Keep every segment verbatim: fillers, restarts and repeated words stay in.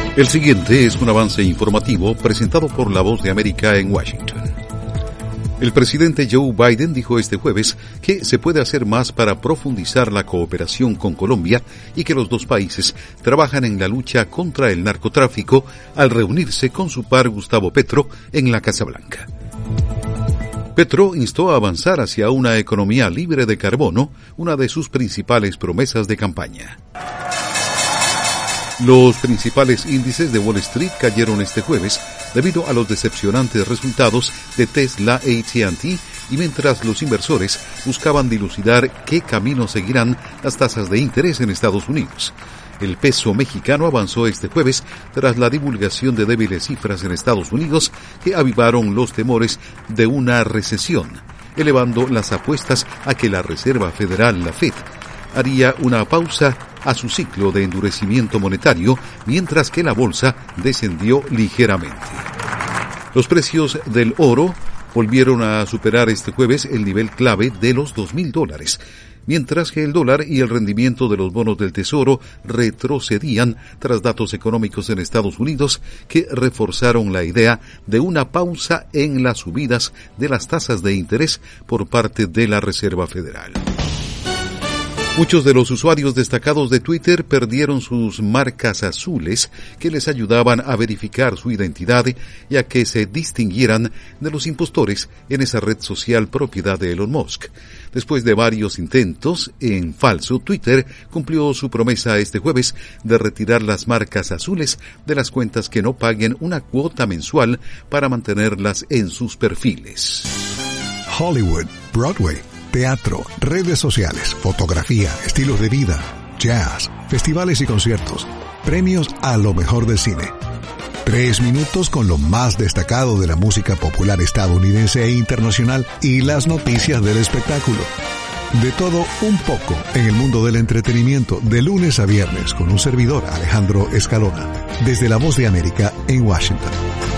El siguiente es un avance informativo presentado por La Voz de América en Washington. El presidente Joe Biden dijo este jueves que se puede hacer más para profundizar la cooperación con Colombia y que los dos países trabajan en la lucha contra el narcotráfico al reunirse con su par Gustavo Petro en la Casa Blanca. Petro instó a avanzar hacia una economía libre de carbono, una de sus principales promesas de campaña. Los principales índices de Wall Street cayeron este jueves debido a los decepcionantes resultados de Tesla e A T and T y mientras los inversores buscaban dilucidar qué camino seguirán las tasas de interés en Estados Unidos. El peso mexicano avanzó este jueves tras la divulgación de débiles cifras en Estados Unidos que avivaron los temores de una recesión, elevando las apuestas a que la Reserva Federal, la Fed, haría una pausa a su ciclo de endurecimiento monetario, mientras que la bolsa descendió ligeramente. Los precios del oro volvieron a superar este jueves el nivel clave de los dos mil dólares, mientras que el dólar y el rendimiento de los bonos del Tesoro retrocedían tras datos económicos en Estados Unidos que reforzaron la idea de una pausa en las subidas de las tasas de interés por parte de la Reserva Federal. Muchos de los usuarios destacados de Twitter perdieron sus marcas azules que les ayudaban a verificar su identidad y a que se distinguieran de los impostores en esa red social propiedad de Elon Musk. Después de varios intentos en falso, Twitter cumplió su promesa este jueves de retirar las marcas azules de las cuentas que no paguen una cuota mensual para mantenerlas en sus perfiles. Hollywood, Broadway, teatro, redes sociales, fotografía, estilos de vida, jazz, festivales y conciertos, premios a lo mejor del cine. Tres minutos con lo más destacado de la música popular estadounidense e internacional y las noticias del espectáculo. De todo un poco en el mundo del entretenimiento de lunes a viernes con un servidor, Alejandro Escalona, desde La Voz de América en Washington.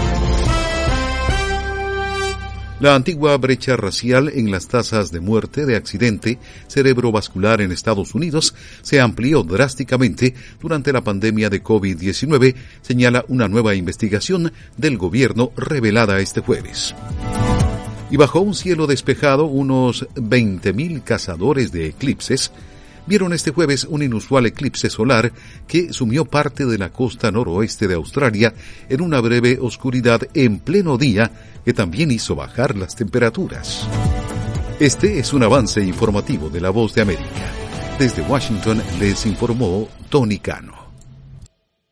La antigua brecha racial en las tasas de muerte de accidente cerebrovascular en Estados Unidos se amplió drásticamente durante la pandemia de COVID diecinueve, señala una nueva investigación del gobierno revelada este jueves. Y bajo un cielo despejado, unos veinte mil cazadores de eclipses vieron este jueves un inusual eclipse solar que sumió parte de la costa noroeste de Australia en una breve oscuridad en pleno día que también hizo bajar las temperaturas. Este es un avance informativo de La Voz de América. Desde Washington les informó Tony Cano.